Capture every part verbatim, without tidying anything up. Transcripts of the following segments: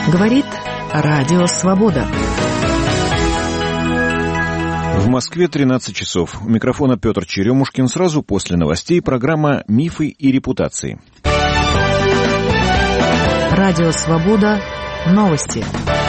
Говорит Радио Свобода. В Москве тринадцать часов. У микрофона Петр Черемушкин. Сразу после новостей программа «Мифы и репутации». Радио Свобода. Новости.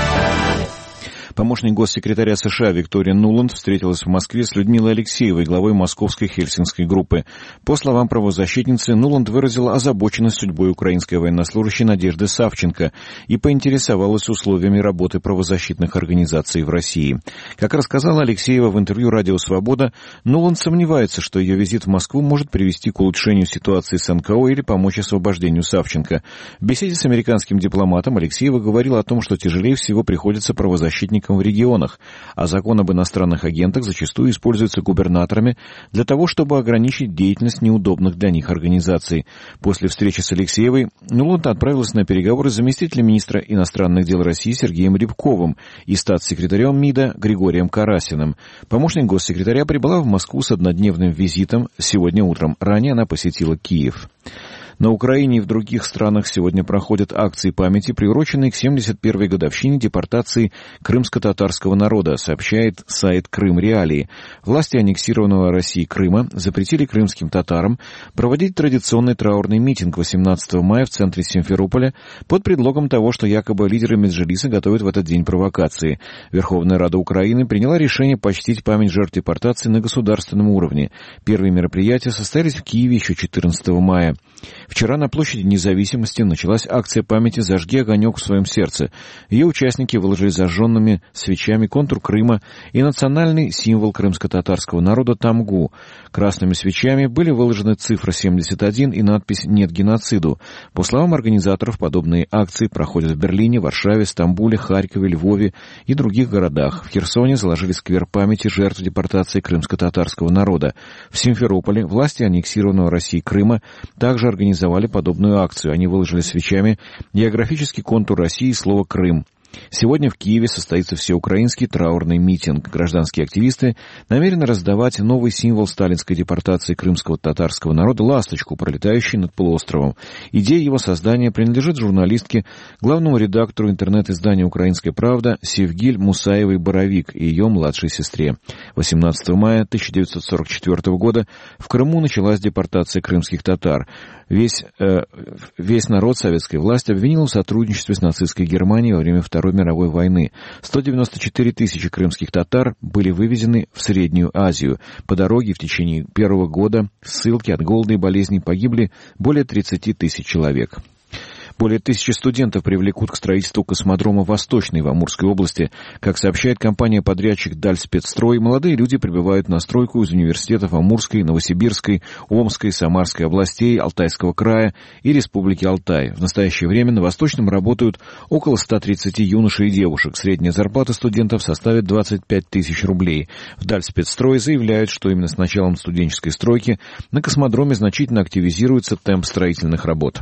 Помощник госсекретаря США Виктория Нуланд встретилась в Москве с Людмилой Алексеевой, главой московской хельсинкской группы. По словам правозащитницы, Нуланд выразила озабоченность судьбой украинской военнослужащей Надежды Савченко и поинтересовалась условиями работы правозащитных организаций в России. Как рассказала Алексеева в интервью «Радио Свобода», Нуланд сомневается, что ее визит в Москву может привести к улучшению ситуации с эн ка о или помочь освобождению Савченко. В беседе с американским дипломатом Алексеева говорила о том, что тяжелее всего приходится правозащитникам в регионах, а закон об иностранных агентах зачастую используется губернаторами для того, чтобы ограничить деятельность неудобных для них организаций. После встречи с Алексеевой Нуланд отправилась на переговоры с заместителем министра иностранных дел России Сергеем Рябковым и статс-секретарем МИДа Григорием Карасиным. Помощник госсекретаря прибыла в Москву с однодневным визитом сегодня утром. Ранее она посетила Киев. На Украине и в других странах сегодня проходят акции памяти, приуроченные к семьдесят первой годовщине депортации крымско-татарского народа, сообщает сайт Крым Реалии. Власти аннексированного Россией Крыма запретили крымским татарам проводить традиционный траурный митинг восемнадцатого мая в центре Симферополя под предлогом того, что якобы лидеры Меджлиса готовят в этот день провокации. Верховная Рада Украины приняла решение почтить память жертв депортации на государственном уровне. Первые мероприятия состоялись в Киеве еще четырнадцатого мая. Вчера на площади Независимости началась акция памяти «Зажги огонек в своем сердце». Ее участники выложили зажженными свечами контур Крыма и национальный символ крымско-татарского народа тамгу. Красными свечами были выложены цифра семьдесят один и надпись «Нет геноциду». По словам организаторов, подобные акции проходят в Берлине, Варшаве, Стамбуле, Харькове, Львове и других городах. В Херсоне заложили сквер памяти жертв депортации крымско-татарского народа. В Симферополе власти аннексированного Россией Крыма также организовали подобную акцию. Они выложили свечами географический контур России и слово «Крым». Сегодня в Киеве состоится всеукраинский траурный митинг. Гражданские активисты намерены раздавать новый символ сталинской депортации крымского татарского народа — ласточку, пролетающую над полуостровом. Идея его создания принадлежит журналистке, главному редактору интернет-издания «Украинская правда» Севгиль Мусаевой-Боровик и ее младшей сестре. восемнадцатого мая тысяча девятьсот сорок четвёртого года в Крыму началась депортация крымских татар. Весь, э, весь народ советской власти обвинил в сотрудничестве с нацистской Германией во время Второй мировой войны. сто девяносто четыре тысячи крымских татар были вывезены в Среднюю Азию. По дороге в течение первого года ссылки от голода и болезней погибли более тридцати тысяч человек. Более тысячи студентов привлекут к строительству космодрома «Восточный» в Амурской области. Как сообщает компания-подрядчик «Дальспецстрой», молодые люди прибывают на стройку из университетов Амурской, Новосибирской, Омской, Самарской областей, Алтайского края и Республики Алтай. В настоящее время на «Восточном» работают около ста тридцати юношей и девушек. Средняя зарплата студентов составит двадцать пять тысяч рублей. В «Дальспецстрой» заявляют, что именно с началом студенческой стройки на космодроме значительно активизируется темп строительных работ.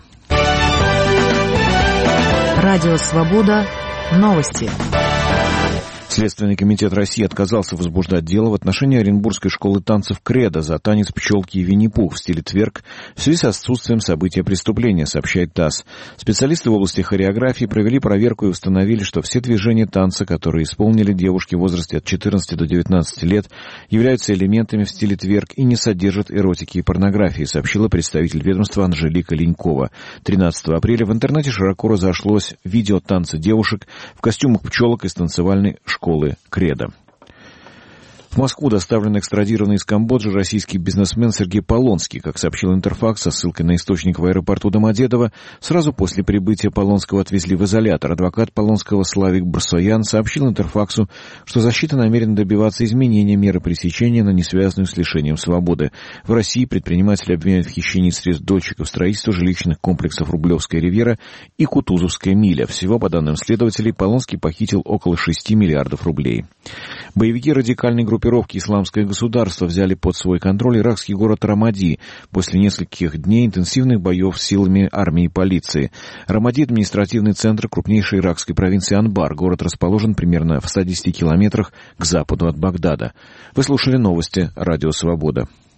Радио Свобода. Новости. Следственный комитет России отказался возбуждать дело в отношении Оренбургской школы танцев «Кредо» за танец «Пчелки» и «Винни-Пух» в стиле тверк в связи с отсутствием события преступления, сообщает ТАСС. Специалисты в области хореографии провели проверку и установили, что все движения танца, которые исполнили девушки в возрасте от четырнадцати до девятнадцати лет, являются элементами в стиле тверк и не содержат эротики и порнографии, сообщила представитель ведомства Анжелика Ленькова. тринадцатого апреля в интернете широко разошлось видео танца девушек в костюмах пчелок из танцевальной школы. школы «Кредо». В Москву доставлен экстрадированный из Камбоджи российский бизнесмен Сергей Полонский. Как сообщил Интерфакс со ссылкой на источник в аэропорту Домодедово, сразу после прибытия Полонского отвезли в изолятор. Адвокат Полонского Славик Барсоян сообщил Интерфаксу, что защита намерена добиваться изменения меры пресечения на несвязанную с лишением свободы. В России предприниматели обвиняют в хищении средств дольщиков строительства жилищных комплексов Рублевская ривьера и Кутузовская миля. Всего, по данным следователей, Полонский похитил около шести миллиардов рублей. Боевики радикальной группировки «Исламское государство» взяли под свой контроль иракский город Рамади после нескольких дней интенсивных боев с силами армии и полиции. Рамади — административный центр крупнейшей иракской провинции Анбар. Город расположен примерно в ста десяти километрах к западу от Багдада. Вы слушали новости «Радио Свобода».